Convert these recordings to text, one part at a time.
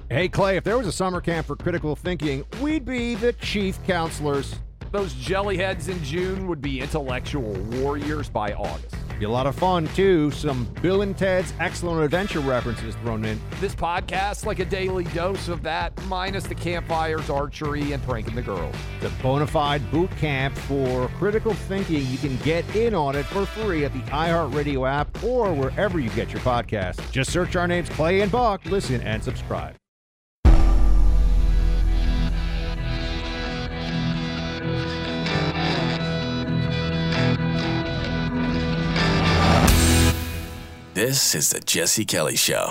Hey, Clay, if there was a summer camp for critical thinking, we'd be the chief counselors. Those jellyheads in June would be intellectual warriors by August. Be a lot of fun, too. Some Bill and Ted's Excellent Adventure references thrown in. This podcast, like a daily dose of that, minus the campfires, archery, and pranking the girls. The bona fide boot camp for critical thinking. You can get in on it for free at the iHeartRadio app or wherever you get your podcasts. Just search our names, Clay and Buck. Listen and subscribe. This is the Jesse Kelly Show.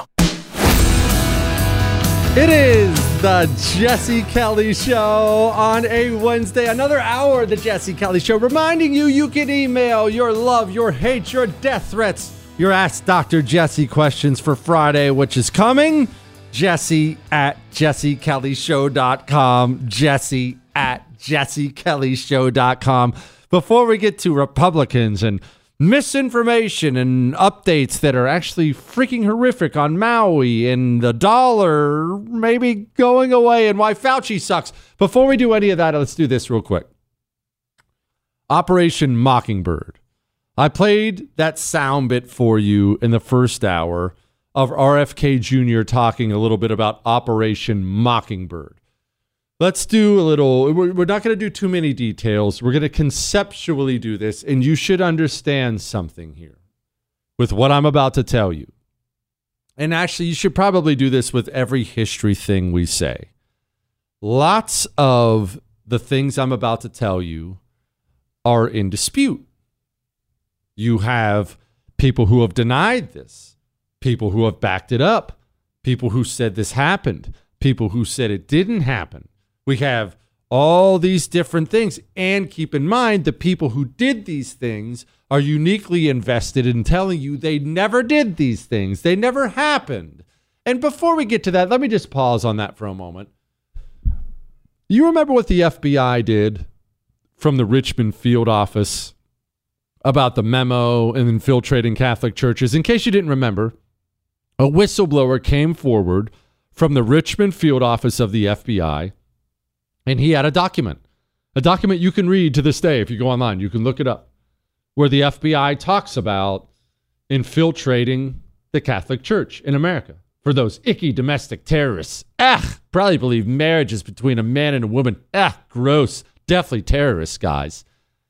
It is the Jesse Kelly Show on a Wednesday. Another hour of the Jesse Kelly Show, reminding you you can email your love, your hate, your death threats, your Ask Dr. Jesse questions for Friday, which is coming. Jesse at jessekellyshow.com. Jesse at jessekellyshow.com. Before we get to Republicans and misinformation and updates that are actually freaking horrific on Maui and the dollar maybe going away and why Fauci sucks. Before we do any of that, let's do this real quick. Operation Mockingbird. I played that sound bit for you in the first hour of RFK Jr. talking a little bit about Operation Mockingbird. Let's do a little, we're not going to do too many details. We're going to conceptually do this, and you should understand something here with what I'm about to tell you. And actually, you should probably do this with every history thing we say. Lots of the things I'm about to tell you are in dispute. You have people who have denied this, people who have backed it up, people who said this happened, people who said it didn't happen. We have all these different things. And keep in mind, the people who did these things are uniquely invested in telling you they never did these things. They never happened. And before we get to that, let me just pause on that for a moment. You remember what the FBI did from the Richmond field office about the memo and infiltrating Catholic churches? In case you didn't remember, a whistleblower came forward from the Richmond field office of the FBI. And he had a document you can read to this day. If you go online, you can look it up, where the FBI talks about infiltrating the Catholic Church in America for those icky domestic terrorists. Probably believe marriage is between a man and a woman. Gross. Definitely terrorists, guys.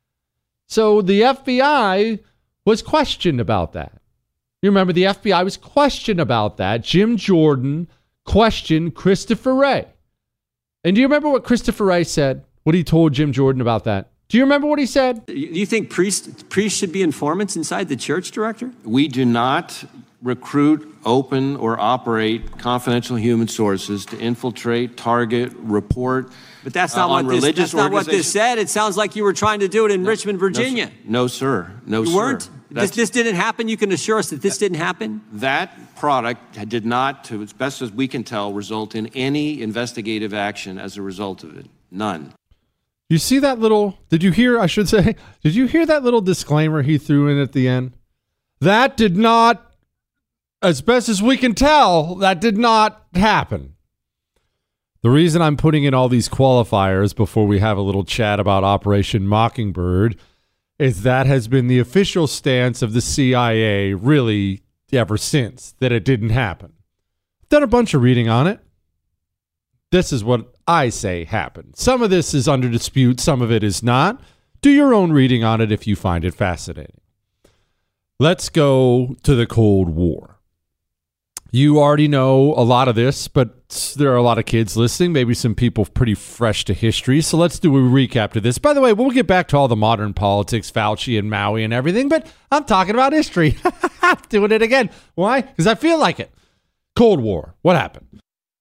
So the FBI was questioned about that. You remember the FBI was questioned about that. Jim Jordan questioned Christopher Wray. And do you remember what Christopher Wray said? What he told Jim Jordan about that? Do you remember what he said? Do you think priests should be informants inside the church, Director? We do not recruit, open, or operate confidential human sources to infiltrate, target, report. But that's not what this said. It sounds like you were trying to do it in Richmond, Virginia. No, sir. No, sir. You weren't? This didn't happen? You can assure us that this didn't happen? That product did not, to as best as we can tell, result in any investigative action as a result of it. None. You see that little, did you hear that little disclaimer he threw in at the end? That did not, as best as we can tell, that did not happen. The reason I'm putting in all these qualifiers before we have a little chat about Operation Mockingbird is that has been the official stance of the CIA really ever since, that it didn't happen. I've done a bunch of reading on it. This is what I say happened. Some of this is under dispute, some of it is not. Do your own reading on it if you find it fascinating. Let's go to the Cold War. You already know a lot of this, but there are a lot of kids listening, maybe some people pretty fresh to history. So let's do a recap to this. By the way, we'll get back to all the modern politics, Fauci and Maui and everything, but I'm talking about history. I'm doing it again. Why? Because I feel like it. Cold War. What happened?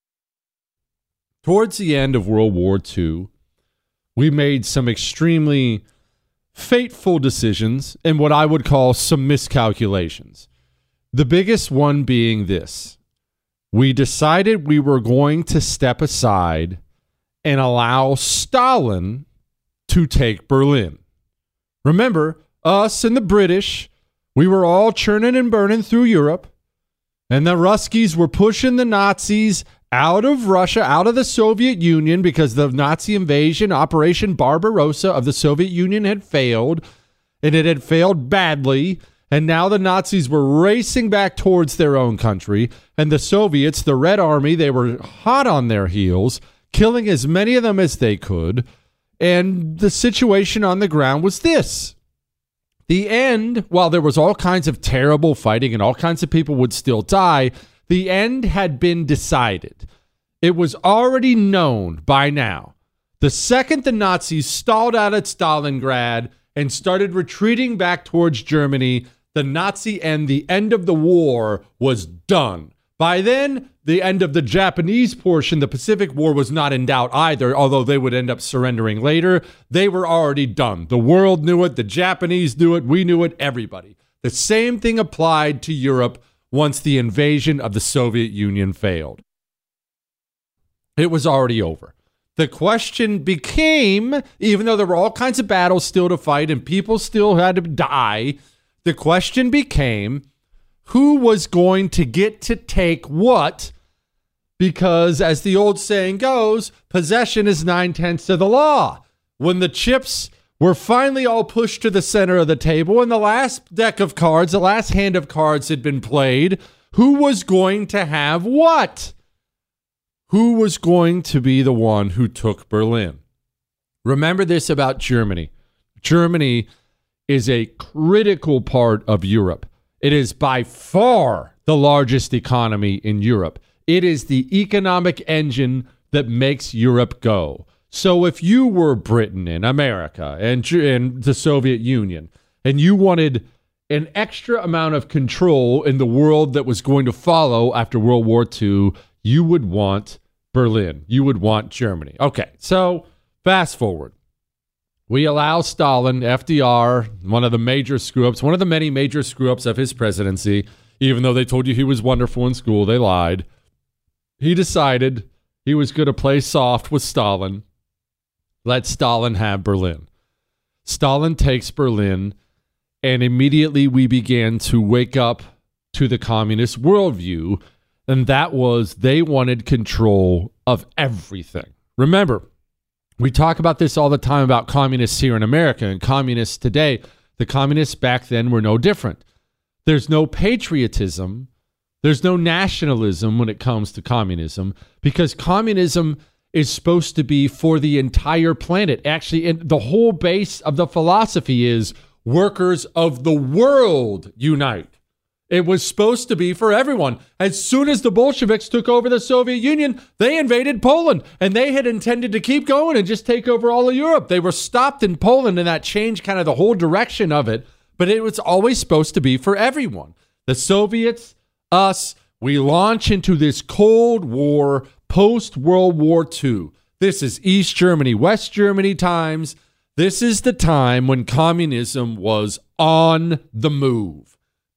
Towards the end of World War II, we made some extremely fateful decisions and what I would call some miscalculations. The biggest one being this. We decided we were going to step aside and allow Stalin to take Berlin. Remember, us and the British, we were all churning and burning through Europe, and the Ruskies were pushing the Nazis out of Russia, out of the Soviet Union, because the Nazi invasion, Operation Barbarossa of the Soviet Union had failed, and it had failed badly. And now the Nazis were racing back towards their own country. And the Soviets, the Red Army, they were hot on their heels, killing as many of them as they could. And the situation on the ground was this. The end, while there was all kinds of terrible fighting and all kinds of people would still die, the end had been decided. It was already known by now. The second the Nazis stalled out at Stalingrad and started retreating back towards Germany, the Nazi end, the end of the war, was done. By then, the end of the Japanese portion, the Pacific War, was not in doubt either, although they would end up surrendering later. They were already done. The world knew it. The Japanese knew it. We knew it. Everybody. The same thing applied to Europe once the invasion of the Soviet Union failed. It was already over. The question became, even though there were all kinds of battles still to fight and people still had to die, the question became, who was going to get to take what? Because as the old saying goes, possession is 9/10 of the law. When the chips were finally all pushed to the center of the table and the last deck of cards, the last hand of cards had been played, who was going to have what? Who was going to be the one who took Berlin? Remember this about Germany. Germany is a critical part of Europe. It is by far the largest economy in Europe. It is the economic engine that makes Europe go. So if you were Britain and America and the Soviet Union, and you wanted an extra amount of control in the world that was going to follow after World War II, you would want Berlin. You would want Germany. Okay, so fast forward. We allow Stalin, FDR, one of the major screw-ups, one of the many major screw-ups of his presidency, even though they told you he was wonderful in school, they lied. He decided he was going to play soft with Stalin. Let Stalin have Berlin. Stalin takes Berlin, and immediately we began to wake up to the communist worldview, and that was they wanted control of everything. Remember, we talk about this all the time about communists here in America and communists today. The communists back then were no different. There's no patriotism. There's no nationalism when it comes to communism, because communism is supposed to be for the entire planet. Actually, and the whole base of the philosophy is workers of the world unite. It was supposed to be for everyone. As soon as the Bolsheviks took over the Soviet Union, they invaded Poland, and they had intended to keep going and just take over all of Europe. They were stopped in Poland, and that changed kind of the whole direction of it, but it was always supposed to be for everyone. The Soviets, us, we launch into this Cold War, post-World War II. This is East Germany, West Germany times. This is the time when communism was on the move.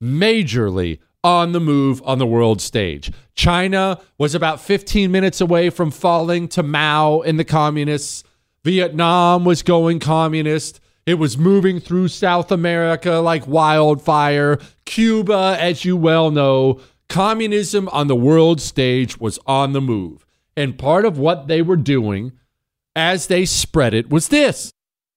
Majorly on the move on the world stage. China was about 15 minutes away from falling to Mao and the communists. Vietnam was going communist. It was moving through South America like wildfire. Cuba, as you well know, communism on the world stage was on the move. And part of what they were doing as they spread it was this.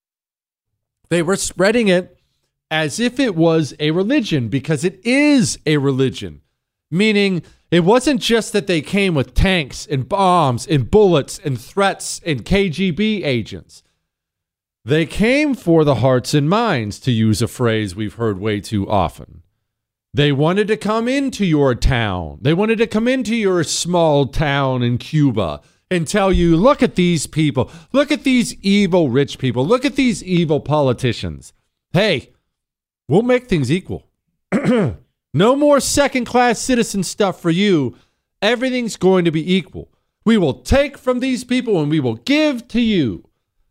They were spreading it as if it was a religion, because it is a religion. Meaning, it wasn't just that they came with tanks and bombs and bullets and threats and KGB agents. They came for the hearts and minds, to use a phrase we've heard way too often. They wanted to come into your town. They wanted to come into your small town in Cuba and tell you, look at these people. Look at these evil rich people. Look at these evil politicians. Hey, we'll make things equal. No more second-class citizen stuff for you. Everything's going to be equal. We will take from these people and we will give to you.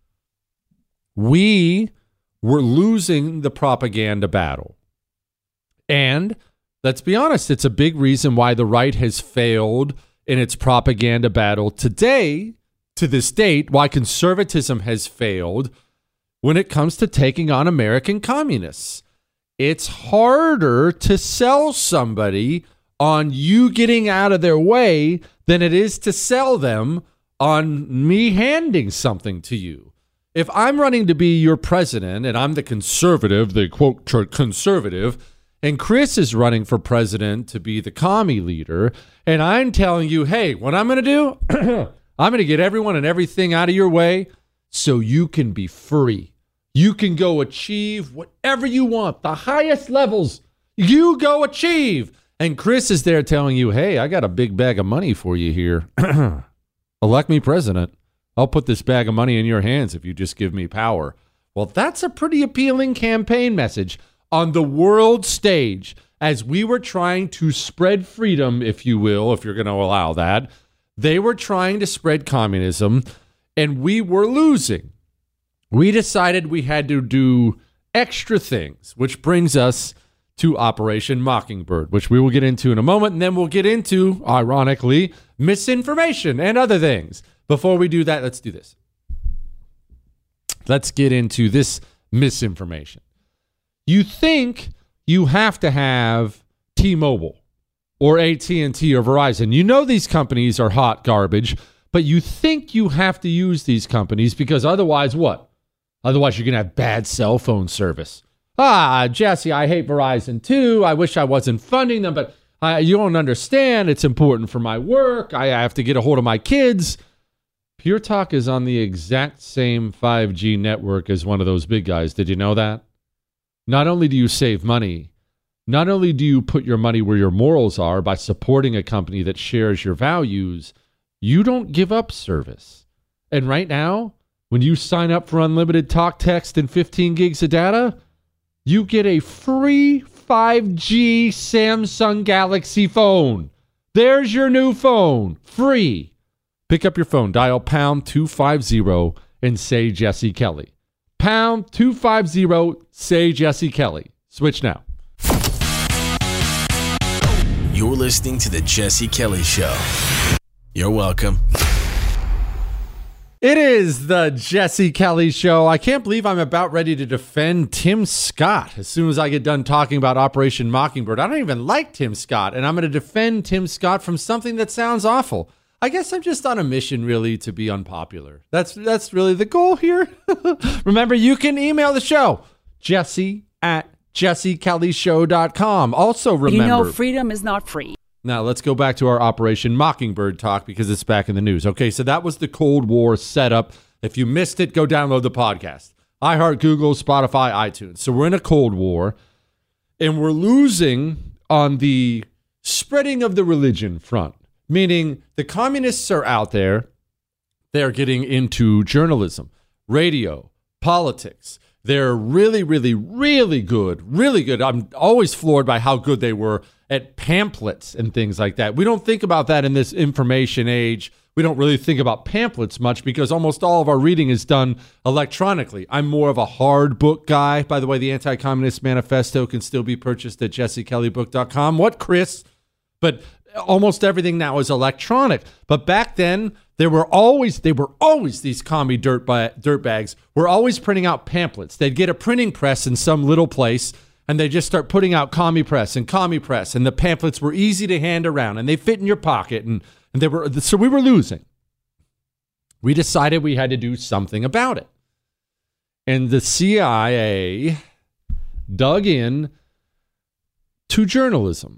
We were losing the propaganda battle. And let's be honest, it's a big reason why the right has failed in its propaganda battle today, to this date, why conservatism has failed when it comes to taking on American communists. It's harder to sell somebody on you getting out of their way than it is to sell them on me handing something to you. If I'm running to be your president and I'm the conservative, the quote conservative, and Chris is running for president to be the commie leader, and I'm telling you, hey, what I'm going to do, I'm going to get everyone and everything out of your way so you can be free. You can go achieve whatever you want, the highest levels. You go achieve. And Chris is there telling you, hey, I got a big bag of money for you here. Elect me president. I'll put this bag of money in your hands if you just give me power. Well, that's a pretty appealing campaign message on the world stage as we were trying to spread freedom, if you will, if you're going to allow that. They were trying to spread communism, and we were losing. We decided we had to do extra things, which brings us to Operation Mockingbird, which we will get into in a moment, and then we'll get into, ironically, misinformation and other things. Before we do that, let's do this. Let's get into this misinformation. You think you have to have T-Mobile or AT&T or Verizon. You know these companies are hot garbage, but you think you have to use these companies because otherwise what? Otherwise you're going to have bad cell phone service. Jesse, I hate Verizon too. I wish I wasn't funding them, but you don't understand. It's important for my work. I have to get a hold of my kids. Pure Talk is on the exact same 5G network as one of those big guys. Did you know that? Not only do you save money, not only do you put your money where your morals are by supporting a company that shares your values, you don't give up service. And right now, when you sign up for unlimited talk, text, and 15 gigs of data, you get a free 5G Samsung Galaxy phone. There's your new phone, free. Pick up your phone, dial pound 250 and say Jesse Kelly. Pound 250, say Jesse Kelly. Switch now. You're listening to The Jesse Kelly Show. You're welcome. It is the Jesse Kelly Show. I can't believe I'm about ready to defend Tim Scott as soon as I get done talking about Operation Mockingbird. I don't even like Tim Scott, and I'm going to defend Tim Scott from something that sounds awful. I guess I'm just on a mission, really, to be unpopular. That's really the goal here. Remember, you can email the show, jesse@jessekellyshow.com. Also, remember, freedom is not free. Now, let's go back to our Operation Mockingbird talk because it's back in the news. Okay, so that was the Cold War setup. If you missed it, go download the podcast. iHeart, Google, Spotify, iTunes. So we're in a Cold War, and we're losing on the spreading of the religion front. Meaning the communists are out there. They're getting into journalism, radio, politics. They're really, really, really good. Really good. I'm always floored by how good they were at pamphlets and things like that. We don't think about that in this information age. We don't really think about pamphlets much because almost all of our reading is done electronically. I'm more of a hard book guy. By the way, the Anti-Communist Manifesto can still be purchased at jessekelleybook.com. What, Chris? But almost everything now is electronic. But back then, they were always these commie dirtbags were always printing out pamphlets. They'd get a printing press in some little place, and they just start putting out commie press, and the pamphlets were easy to hand around, and they fit in your pocket, and they were. So we were losing. We decided we had to do something about it, and the CIA dug in to journalism.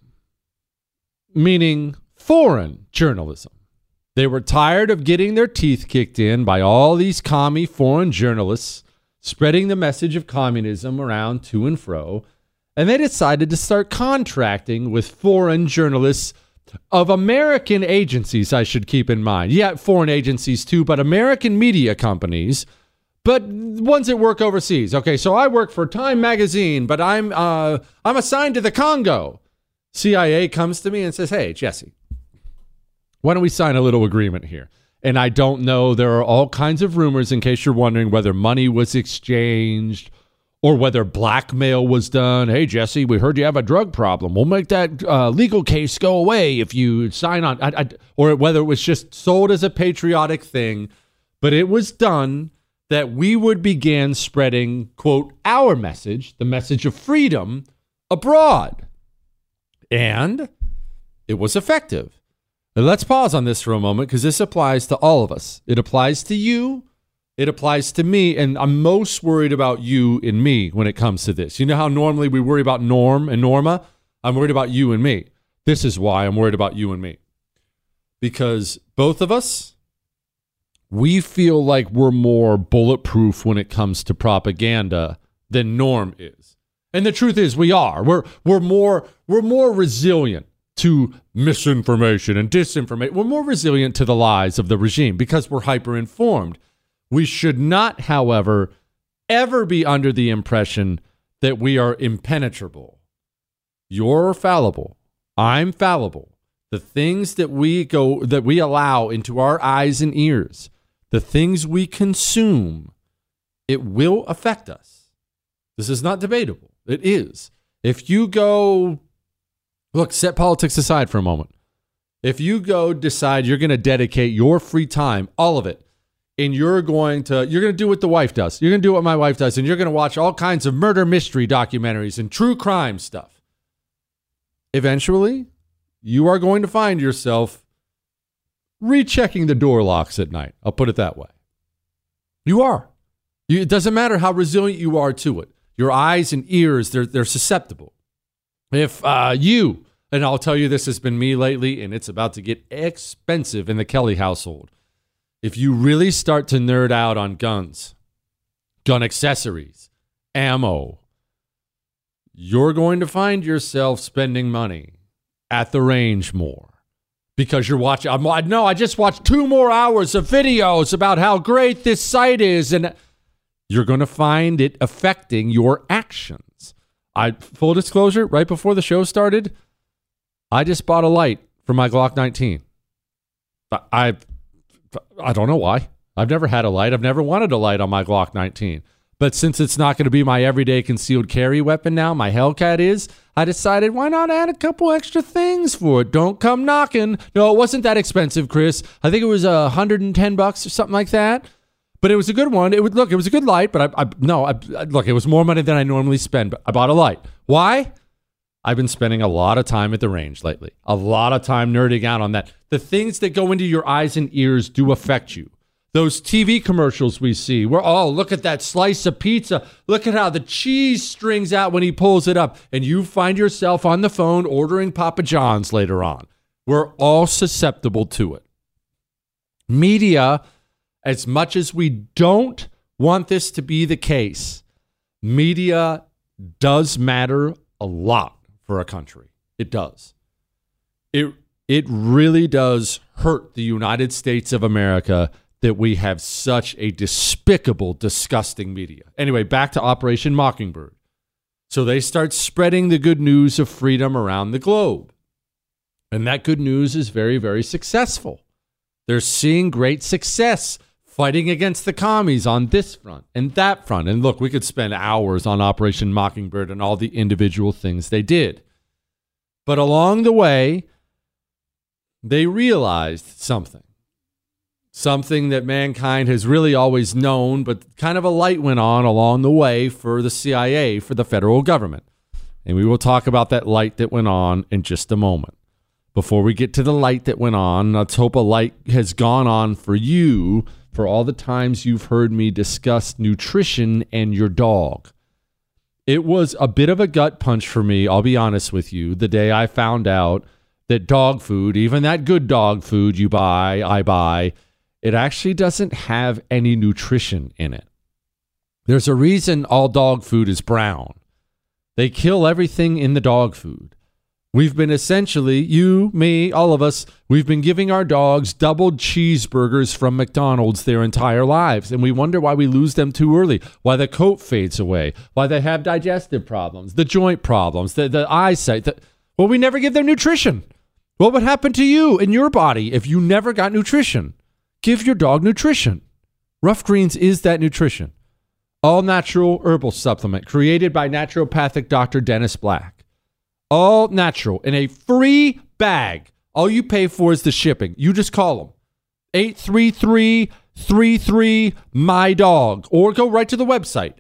Meaning foreign journalism. They were tired of getting their teeth kicked in by all these commie foreign journalists spreading the message of communism around to and fro, and they decided to start contracting with foreign journalists of American agencies, I should keep in mind. Yeah, foreign agencies too, but American media companies, but ones that work overseas. Okay, so I work for Time Magazine, but I'm assigned to the Congo. CIA comes to me and says, hey, Jesse, why don't we sign a little agreement here? And I don't know. There are all kinds of rumors, in case you're wondering, whether money was exchanged or whether blackmail was done. Hey, Jesse, we heard you have a drug problem. We'll make that legal case go away if you sign on. Or whether it was just sold as a patriotic thing. But it was done that we would begin spreading, quote, our message, the message of freedom, abroad. And it was effective. And let's pause on this for a moment because this applies to all of us. It applies to you. It applies to me. And I'm most worried about you and me when it comes to this. You know how normally we worry about Norm and Norma? I'm worried about you and me. This is why I'm worried about you and me. Because both of us, we feel like we're more bulletproof when it comes to propaganda than Norm is. And the truth is we are. We're more resilient to misinformation and disinformation. We're more resilient to the lies of the regime because we're hyper-informed. We should not, however, ever be under the impression that we are impenetrable. You're fallible. I'm fallible. The things that we allow into our eyes and ears, the things we consume, it will affect us. This is not debatable. It is. If you go, look, set politics aside for a moment. If you go decide you're going to dedicate your free time, all of it, and you're going to do what the wife does. You're going to do what my wife does, and you're going to watch all kinds of murder mystery documentaries and true crime stuff. Eventually, you are going to find yourself rechecking the door locks at night. I'll put it that way. You are. It doesn't matter how resilient you are to it. Your eyes and ears, they're susceptible. If you, and I'll tell you this has been me lately, and it's about to get expensive in the Kelly household. If you really start to nerd out on guns, gun accessories, ammo, you're going to find yourself spending money at the range more because you're watching. I just watched 2 more hours of videos about how great this site is, and you're going to find it affecting your actions. Full disclosure, right before the show started, I just bought a light for my Glock 19. I don't know why. I've never had a light. I've never wanted a light on my Glock 19. But since it's not going to be my everyday concealed carry weapon now, my Hellcat is, I decided why not add a couple extra things for it? Don't come knocking. No, it wasn't that expensive, Chris. I think it was $110 or something like that. But it was a good one. It was a good light, but look, it was more money than I normally spend, but I bought a light. Why? I've been spending a lot of time at the range lately. A lot of time nerding out on that. The things that go into your eyes and ears do affect you. Those TV commercials we see where, oh, look at that slice of pizza. Look at how the cheese strings out when he pulls it up. And you find yourself on the phone ordering Papa John's later on. We're all susceptible to it. Media, as much as we don't want this to be the case, media does matter a lot for a country. It does. It really does hurt the United States of America that we have such a despicable, disgusting media. Anyway, back to Operation Mockingbird. So they start spreading the good news of freedom around the globe. And that good news is very, very successful. They're seeing great success fighting against the commies on this front and that front. And look, we could spend hours on Operation Mockingbird and all the individual things they did. But along the way, they realized something that mankind has really always known, but kind of a light went on along the way for the CIA, for the federal government. And we will talk about that light that went on in just a moment. Before we get to the light that went on, let's hope a light has gone on for you for all the times you've heard me discuss nutrition and your dog. It was a bit of a gut punch for me, I'll be honest with you, the day I found out that dog food, even that good dog food I buy, it actually doesn't have any nutrition in it. There's a reason all dog food is brown. They kill everything in the dog food. We've been essentially, you, me, all of us, we've been giving our dogs doubled cheeseburgers from McDonald's their entire lives. And we wonder why we lose them too early, why the coat fades away, why they have digestive problems, the joint problems, the eyesight. Well, we never give them nutrition. What would happen to you in your body if you never got nutrition? Give your dog nutrition. Rough Greens is that nutrition. All natural herbal supplement created by naturopathic Dr. Dennis Black. All natural in a free bag. All you pay for is the shipping. You just call them. 833-33-MY-DOG or go right to the website,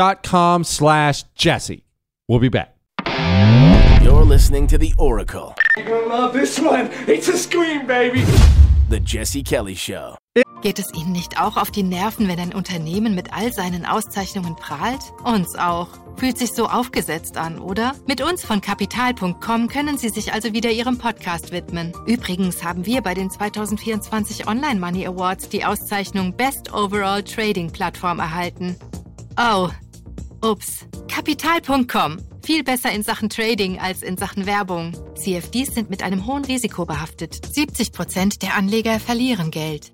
roughgreens.com/Jesse. We'll be back. You're listening to The Oracle You're gonna love this one. It's a scream, baby. The Jesse Kelly Show. Geht es Ihnen nicht auch auf die Nerven, wenn ein Unternehmen mit all seinen Auszeichnungen prahlt? Uns auch. Fühlt sich so aufgesetzt an, oder? Mit uns von Kapital.com können Sie sich also wieder Ihrem Podcast widmen. Übrigens haben wir bei den 2024 Online Money Awards die Auszeichnung Best Overall Trading Plattform erhalten. Oh, ups. Kapital.com. Viel besser in Sachen Trading als in Sachen Werbung. CFDs sind mit einem hohen Risiko behaftet. 70% der Anleger verlieren Geld.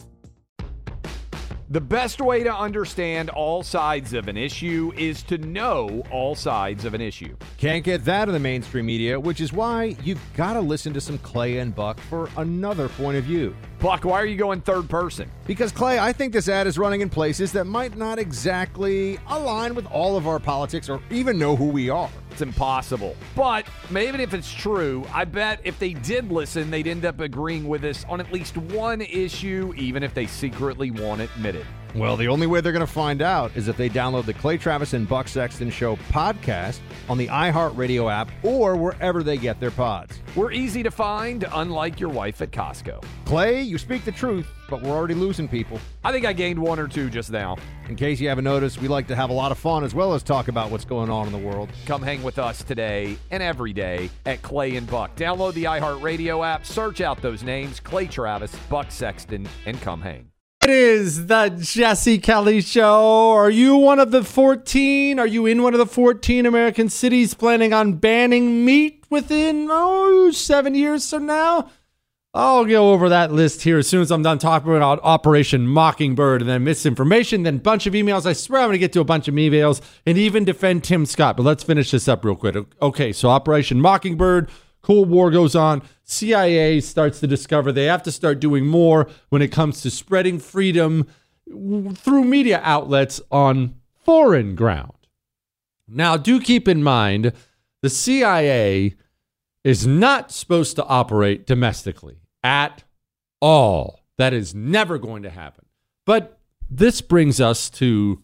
The best way to understand all sides of an issue is to know all sides of an issue. Can't get that in the mainstream media, which is why you've got to listen to some Clay and Buck for another point of view. Buck, why are you going third person? Because, Clay, I think this ad is running in places that might not exactly align with all of our politics or even know who we are. It's impossible. But even if it's true, I bet if they did listen, they'd end up agreeing with us on at least one issue, even if they secretly won't admit it. Well, the only way they're going to find out is if they download the Clay Travis and Buck Sexton Show podcast on the iHeartRadio app or wherever they get their pods. We're easy to find, unlike your wife at Costco. Clay, you speak the truth, but we're already losing people. I think I gained one or two just now. In case you haven't noticed, we like to have a lot of fun as well as talk about what's going on in the world. Come hang with us today and every day at Clay and Buck. Download the iHeartRadio app, search out those names, Clay Travis, Buck Sexton, and come hang. It is the Jesse Kelly Show. Are you one of the 14? Are you in one of the 14 American cities planning on banning meat within 7 years from now? I'll go over that list here as soon as I'm done talking about Operation Mockingbird and then misinformation, then a bunch of emails. I swear I'm going to get to a bunch of emails and even defend Tim Scott. But let's finish this up real quick. Okay, so Operation Mockingbird, Cold War goes on. CIA starts to discover they have to start doing more when it comes to spreading freedom through media outlets on foreign ground. Now, do keep in mind, the CIA is not supposed to operate domestically at all. That is never going to happen. But this brings us to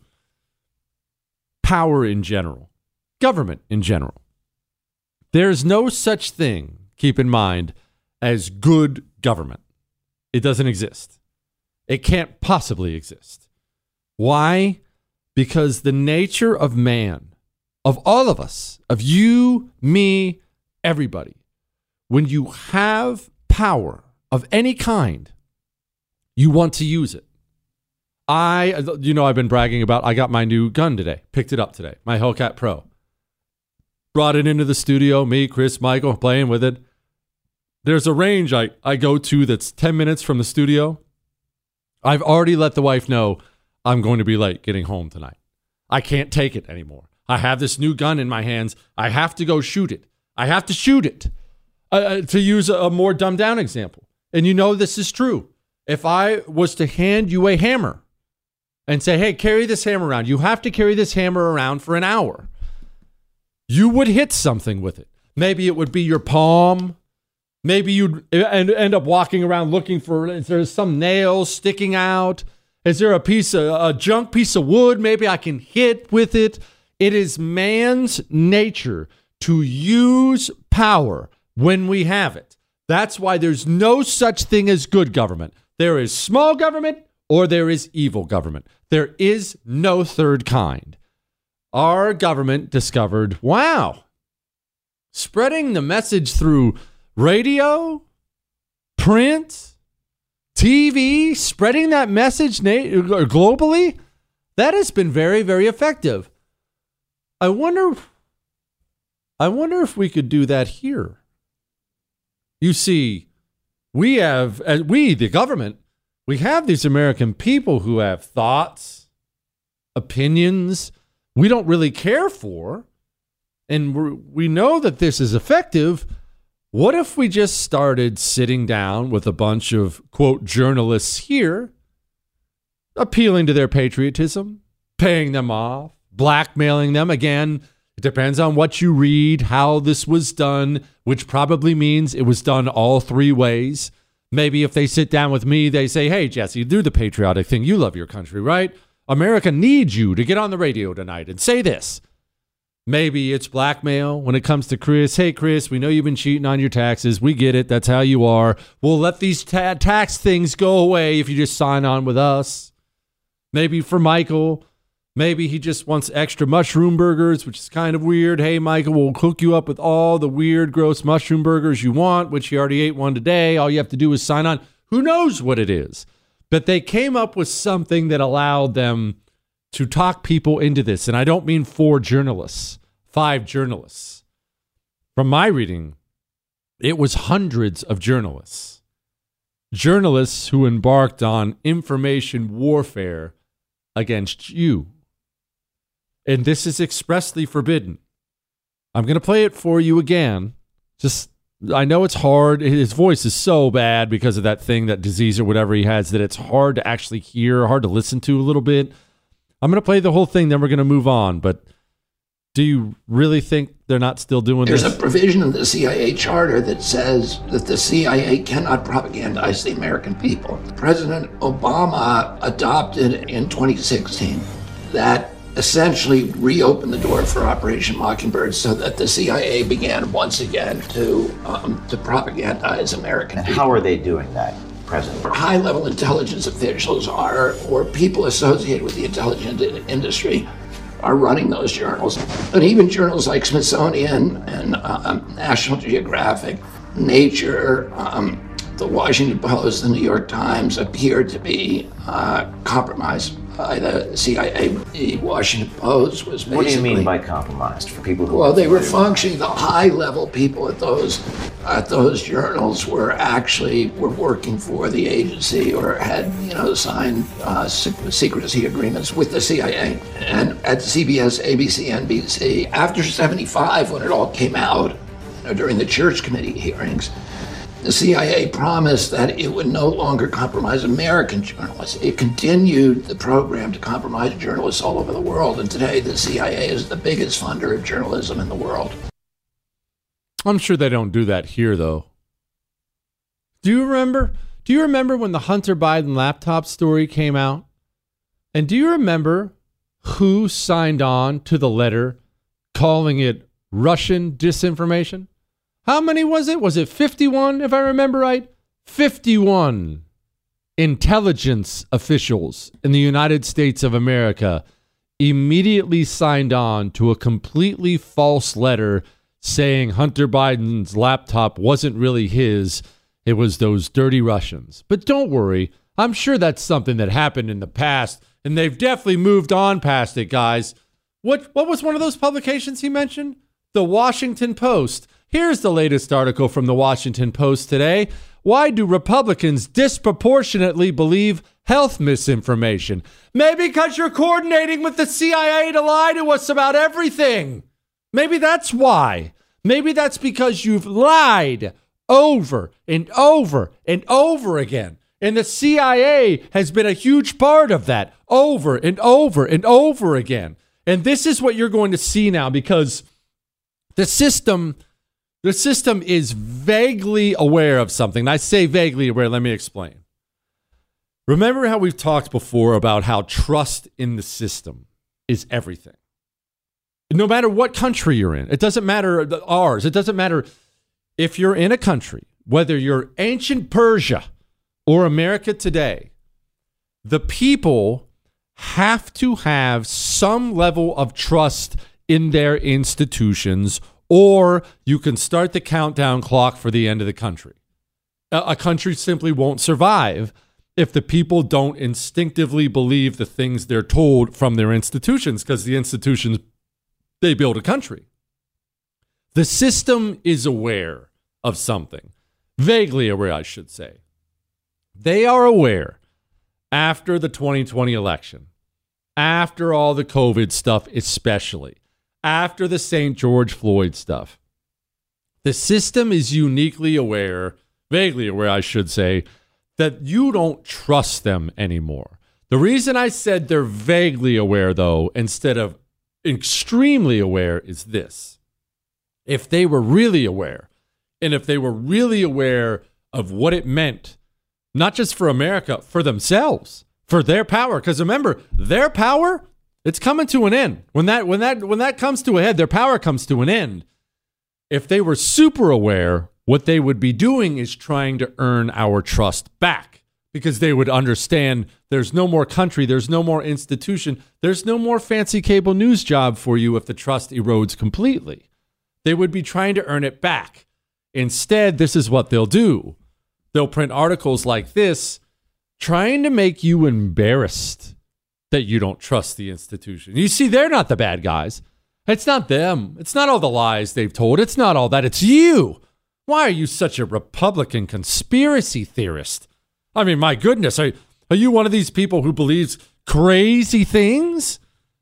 power in general, government in general. There's no such thing, keep in mind, as good government. It doesn't exist. It can't possibly exist. Why? Because the nature of man, of all of us, of you, me, everybody, when you have power of any kind, you want to use it. I've been bragging about, I got my new gun today, picked it up today, my Hellcat Pro. Brought it into the studio, me, Chris, Michael, playing with it. There's a range I go to that's 10 minutes from the studio. I've already let the wife know I'm going to be late getting home tonight. I can't take it anymore. I have this new gun in my hands. I have to go shoot it. I have to shoot it. To use a more dumbed down example. And you know this is true. If I was to hand you a hammer and say, hey, carry this hammer around. You have to carry this hammer around for an hour. You would hit something with it. Maybe it would be your palm. Maybe you'd end up walking around looking for, is there some nail sticking out? Is there a junk piece of wood maybe I can hit with it? It is man's nature to use power when we have it. That's why there's no such thing as good government. There is small government or there is evil government. There is no third kind. Our government discovered, wow, spreading the message through radio, print, TV, spreading that message globally, that has been very, very effective. I wonder if we could do that here. You see, the government, we have these American people who have thoughts, opinions we don't really care for, and we know that this is effective. What if we just started sitting down with a bunch of, quote, journalists here, appealing to their patriotism, paying them off, blackmailing them? Again, it depends on what you read, how this was done, which probably means it was done all three ways. Maybe if they sit down with me, they say, hey, Jesse, do the patriotic thing. You love your country, right? America needs you to get on the radio tonight and say this. Maybe it's blackmail when it comes to Chris. Hey, Chris, we know you've been cheating on your taxes. We get it. That's how you are. We'll let these tax things go away if you just sign on with us. Maybe for Michael, maybe he just wants extra mushroom burgers, which is kind of weird. Hey, Michael, we'll hook you up with all the weird, gross mushroom burgers you want, which you already ate one today. All you have to do is sign on. Who knows what it is? But they came up with something that allowed them to talk people into this. And I don't mean 4 journalists, 5 journalists. From my reading, it was hundreds of journalists. Journalists who embarked on information warfare against you. And this is expressly forbidden. I'm going to play it for you again. I know it's hard. His voice is so bad because of that thing, that disease or whatever he has, that it's hard to actually hear, hard to listen to a little bit. I'm going to play the whole thing, then we're going to move on. But do you really think they're not still doing this? There's a provision in the CIA charter that says that the CIA cannot propagandize the American people. President Obama adopted in 2016 that essentially reopened the door for Operation Mockingbird so that the CIA began once again to propagandize American people. How are they doing that, President? High-level intelligence officials or people associated with the intelligence industry are running those journals. And even journals like Smithsonian and National Geographic, Nature, the Washington Post, the New York Times appear to be compromised by the CIA. The Washington Post was basically... What do you mean by compromised for people who... Well, they were functioning, the high-level people at those journals were working for the agency or had, signed secrecy agreements with the CIA. And at CBS, ABC, NBC, after 75, when it all came out, during the Church Committee hearings, the CIA promised that it would no longer compromise American journalists. It continued the program to compromise journalists all over the world, and today the CIA is the biggest funder of journalism in the world. I'm sure they don't do that here, though. Do you remember when the Hunter Biden laptop story came out? And do you remember who signed on to the letter calling it Russian disinformation? How many was it? Was it 51, if I remember right? 51 intelligence officials in the United States of America immediately signed on to a completely false letter saying Hunter Biden's laptop wasn't really his. It was those dirty Russians. But don't worry. I'm sure that's something that happened in the past, and they've definitely moved on past it, guys. What was one of those publications he mentioned? The Washington Post. Here's the latest article from the Washington Post today. Why do Republicans disproportionately believe health misinformation? Maybe because you're coordinating with the CIA to lie to us about everything. Maybe that's why. Maybe that's because you've lied over and over and over again. And the CIA has been a huge part of that over and over and over again. And this is what you're going to see now, because the system is vaguely aware of something. And I say vaguely aware. Let me explain. Remember how we've talked before about how trust in the system is everything. No matter what country you're in. It doesn't matter ours. It doesn't matter if you're in a country, whether you're ancient Persia or America today. The people have to have some level of trust in their institutions, or you can start the countdown clock for the end of the country. A country simply won't survive if the people don't instinctively believe the things they're told from their institutions, because the institutions, they build a country. The system is aware of something, vaguely aware, I should say. They are aware after the 2020 election, after all the COVID stuff, especially after the St. George Floyd stuff. The system is uniquely aware, vaguely aware, I should say, that you don't trust them anymore. The reason I said they're vaguely aware, though, instead of extremely aware, is this. If they were really aware, and if they were really aware of what it meant, not just for America, for themselves, for their power, because remember, their power It's coming to an end. When that comes to a head, their power comes to an end. If they were super aware, what they would be doing is trying to earn our trust back, because they would understand there's no more country, there's no more institution, there's no more fancy cable news job for you if the trust erodes completely. They would be trying to earn it back. Instead, this is what they'll do. They'll print articles like this, trying to make you embarrassed that you don't trust the institution. You see, they're not the bad guys. It's not them. It's not all the lies they've told. It's not all that. It's you. Why are you such a Republican conspiracy theorist? I mean, my goodness, are you one of these people who believes crazy things?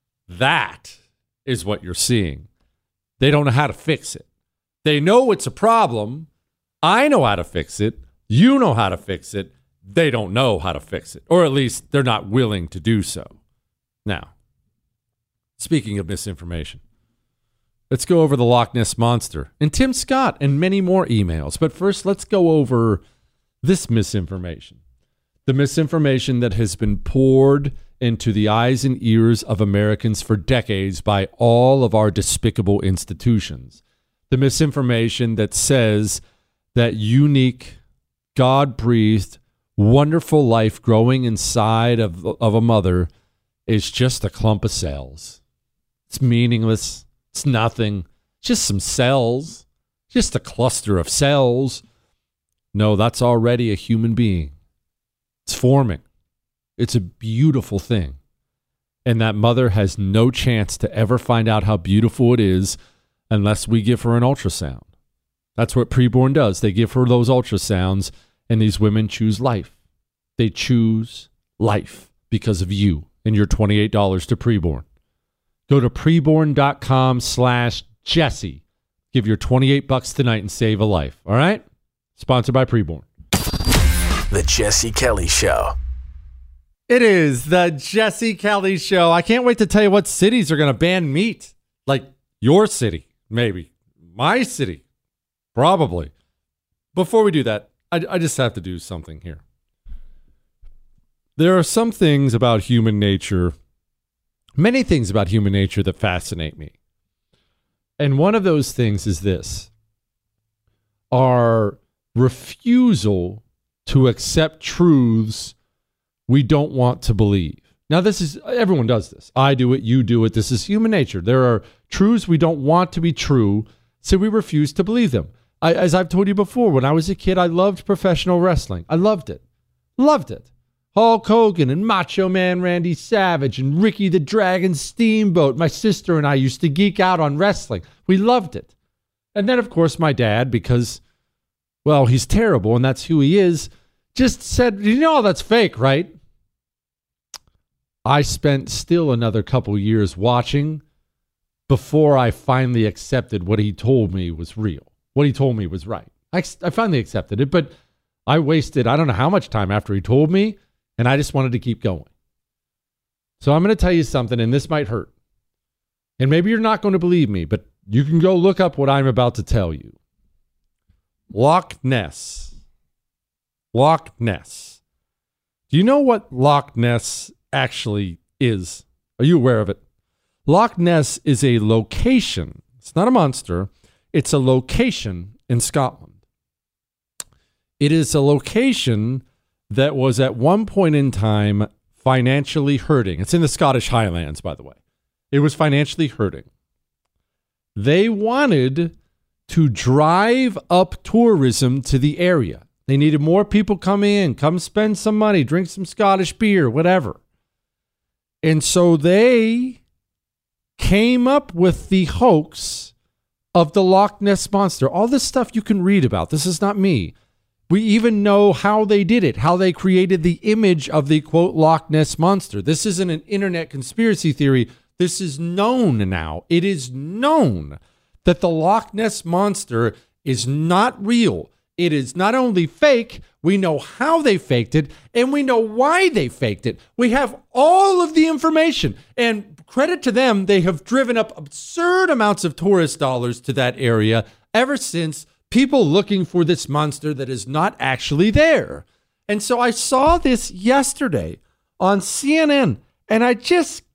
That is what you're seeing. They don't know how to fix it. They know it's a problem. I know how to fix it. You know how to fix it. They don't know how to fix it, or at least they're not willing to do so. Now, speaking of misinformation, let's go over the Loch Ness Monster and Tim Scott and many more emails. But first, let's go over this misinformation. The misinformation that has been poured into the eyes and ears of Americans for decades by all of our despicable institutions. The misinformation that says that unique, God-breathed, wonderful life growing inside of a mother is just a clump of cells. It's meaningless. It's nothing. Just some cells. Just a cluster of cells. No, that's already a human being. It's forming. It's a beautiful thing. And that mother has no chance to ever find out how beautiful it is unless we give her an ultrasound. That's what preborn does. They give her those ultrasounds, and these women choose life. They choose life because of you and your $28 to preborn. Go to preborn.com/Jesse. Give your $28 tonight and save a life. All right? Sponsored by Preborn. The Jesse Kelly Show. It is the Jesse Kelly Show. I can't wait to tell you what cities are going to ban meat. Like your city, maybe. My city, probably. Before we do that, I just have to do something here. There are some things about human nature, many things about human nature that fascinate me. And one of those things is this: our refusal to accept truths we don't want to believe. Now, this is, everyone does this. I do it, you do it. This is human nature. There are truths we don't want to be true, so we refuse to believe them. As I've told you before, when I was a kid, I loved professional wrestling. I loved it. Loved it. Hulk Hogan and Macho Man Randy Savage and Ricky the Dragon Steamboat. My sister and I used to geek out on wrestling. We loved it. And then, of course, my dad, because, well, he's terrible and that's who he is, just said, you know, that's fake, right? I spent still another couple years watching before I finally accepted what he told me was real. What he told me was right. I finally accepted it, but I wasted, I don't know how much time after he told me, and I just wanted to keep going. So I'm going to tell you something, and this might hurt. And maybe you're not going to believe me, but you can go look up what I'm about to tell you. Loch Ness. Loch Ness. Do you know what Loch Ness actually is? Are you aware of it? Loch Ness is a location. It's not a monster. It's a location in Scotland. It is a location that was at one point in time financially hurting. It's in the Scottish Highlands, by the way. It was financially hurting. They wanted to drive up tourism to the area. They needed more people coming in, come spend some money, drink some Scottish beer, whatever. And so they came up with the hoax of the Loch Ness Monster. All this stuff you can read about. This is not me. We even know how they did it, how they created the image of the, quote, Loch Ness Monster. This isn't an internet conspiracy theory. This is known now. It is known that the Loch Ness Monster is not real. It is not only fake, we know how they faked it, and we know why they faked it. We have all of the information. And credit to them, they have driven up absurd amounts of tourist dollars to that area ever since, people looking for this monster that is not actually there. And so I saw this yesterday on CNN, and I just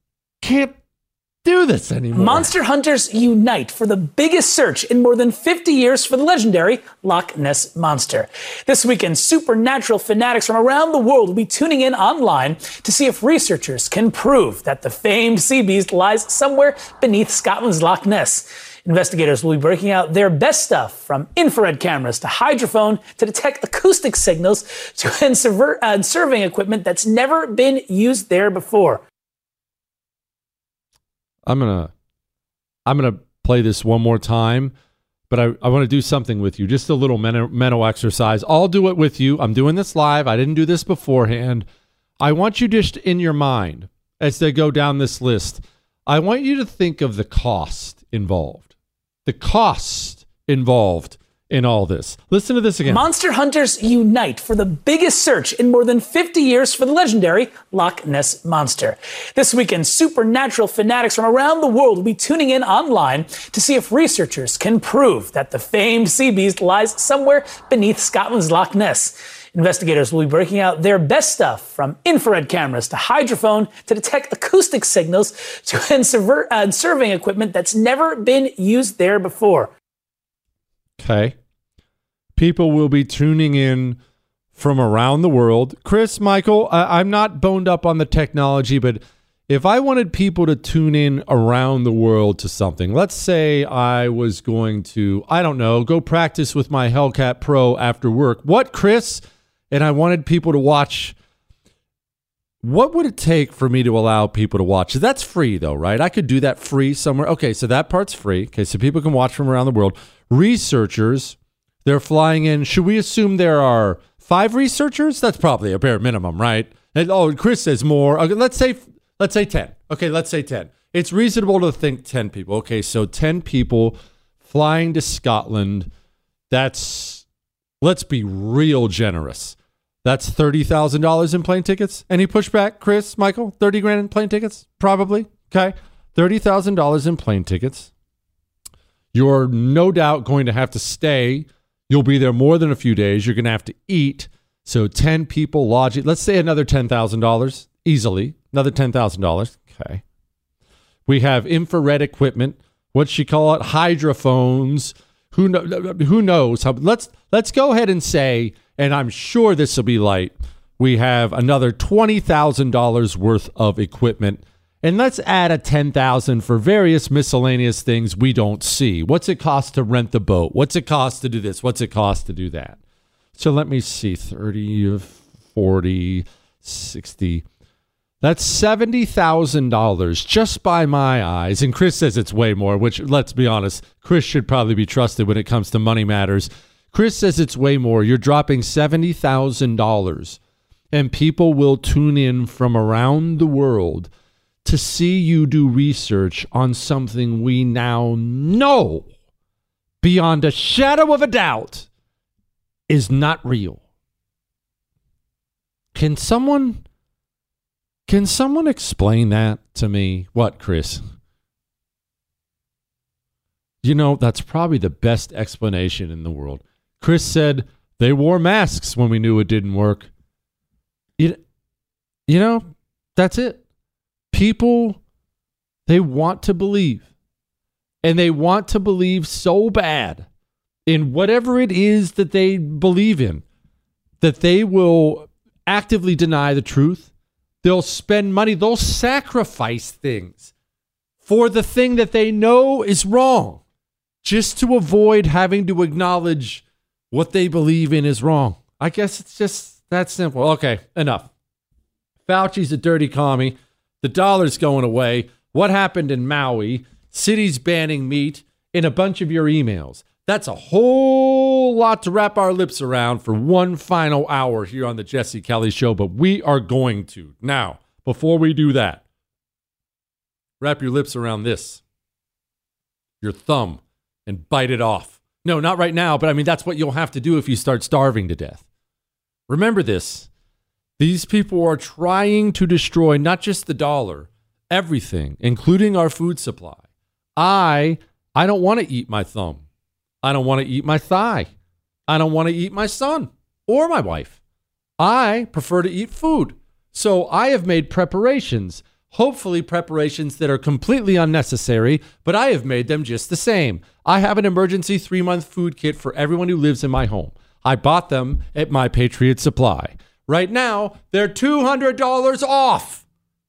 can't do this anymore. Monster hunters unite for the biggest search in more than 50 years for the legendary Loch Ness Monster. This weekend, supernatural fanatics from around the world will be tuning in online to see if researchers can prove that the famed sea beast lies somewhere beneath Scotland's Loch Ness. Investigators will be breaking out their best stuff, from infrared cameras to hydrophone to detect acoustic signals and surveying equipment that's never been used there before. I'm gonna play this one more time, but I want to do something with you. Just a little mental exercise. I'll do it with you. I'm doing this live. I didn't do this beforehand. I want you just in your mind, as they go down this list, I want you to think of the cost involved. The cost involved in all this. Listen to this again. Monster hunters unite for the biggest search in more than 50 years for the legendary Loch Ness Monster. This weekend, supernatural fanatics from around the world will be tuning in online to see if researchers can prove that the famed sea beast lies somewhere beneath Scotland's Loch Ness. Investigators will be breaking out their best stuff, from infrared cameras to hydrophone to detect acoustic signals and surveying equipment that's never been used there before. Okay. People will be tuning in from around the world. Chris, Michael, I'm not boned up on the technology, but if I wanted people to tune in around the world to something, let's say I was going to, I don't know, go practice with my Hellcat Pro after work. What, Chris? And I wanted people to watch. What would it take for me to allow people to watch? That's free, though, right? I could do that free somewhere. Okay, so that part's free. Okay, so people can watch from around the world. Researchers, they're flying in. Should we assume there are 5 researchers? That's probably a bare minimum, right? And, Chris says more. Okay, let's say 10. Okay, let's say 10. It's reasonable to think 10 people. Okay, so 10 people flying to Scotland. That's, let's be real generous. That's $30,000 in plane tickets. Any pushback, Chris, Michael? 30 grand in plane tickets? Probably. Okay. $30,000 in plane tickets. You're no doubt going to have to stay. You'll be there more than a few days. You're going to have to eat. So 10 people lodging. Let's say another $10,000 easily. Another $10,000. Okay. We have infrared equipment. What's she call it? Hydrophones. Who knows? Let's go ahead and say, and I'm sure this will be light, we have another $20,000 worth of equipment. And let's add a $10,000 for various miscellaneous things we don't see. What's it cost to rent the boat? What's it cost to do this? What's it cost to do that? So let me see, 30, 40, 60. That's $70,000 just by my eyes. And Chris says it's way more, which, let's be honest, Chris should probably be trusted when it comes to money matters. Chris says it's way more. You're dropping $70,000, and people will tune in from around the world to see you do research on something we now know beyond a shadow of a doubt is not real. Can someone explain that to me? What, Chris? You know, that's probably the best explanation in the world. Chris said they wore masks when we knew it didn't work. You know, that's it. People, they want to believe. And they want to believe so bad in whatever it is that they believe in, that they will actively deny the truth. They'll spend money. They'll sacrifice things for the thing that they know is wrong, just to avoid having to acknowledge what they believe in is wrong. I guess it's just that simple. Okay, enough. Fauci's a dirty commie. The dollar's going away. What happened in Maui? Cities banning meat in a bunch of your emails. That's a whole lot to wrap our lips around for one final hour here on the Jesse Kelly Show, but we are going to. Now, before we do that, wrap your lips around this. Your thumb, and bite it off. No, not right now, but I mean, that's what you'll have to do if you start starving to death. Remember this. These people are trying to destroy not just the dollar, everything, including our food supply. I don't want to eat my thumb. I don't want to eat my thigh. I don't want to eat my son or my wife. I prefer to eat food. So I have made preparations, Hopefully preparations that are completely unnecessary, but I have made them just the same. I have an emergency 3-month food kit for everyone who lives in my home. I bought them at My Patriot Supply. Right now, they're $200 off.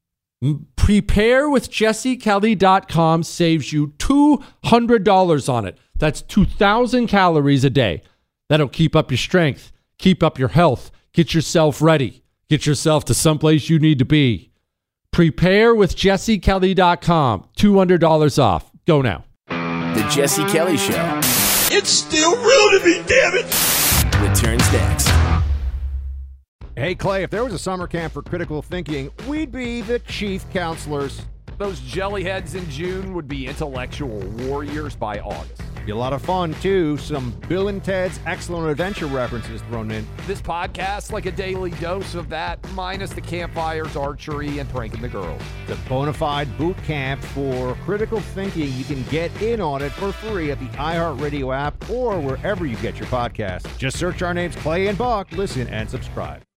PrepareWithJesseKelly.com saves you $200 on it. That's 2,000 calories a day. That'll keep up your strength, keep up your health, get yourself ready, get yourself to someplace you need to be. PrepareWithJesseKelly.com, $200 off. Go now. The Jesse Kelly Show It's still real to me, damn it! returns next. Hey, Clay, if there was a summer camp for critical thinking, we'd be the chief counselors. Those jellyheads in June would be intellectual warriors by August. Be a lot of fun, too. Some Bill and Ted's Excellent Adventure references thrown in. This podcast, like a daily dose of that, minus the campfires, archery, and pranking the girls. The bona fide boot camp for critical thinking. You can get in on it for free at the iHeartRadio app or wherever you get your podcasts. Just search our names, Clay and Buck. Listen and subscribe.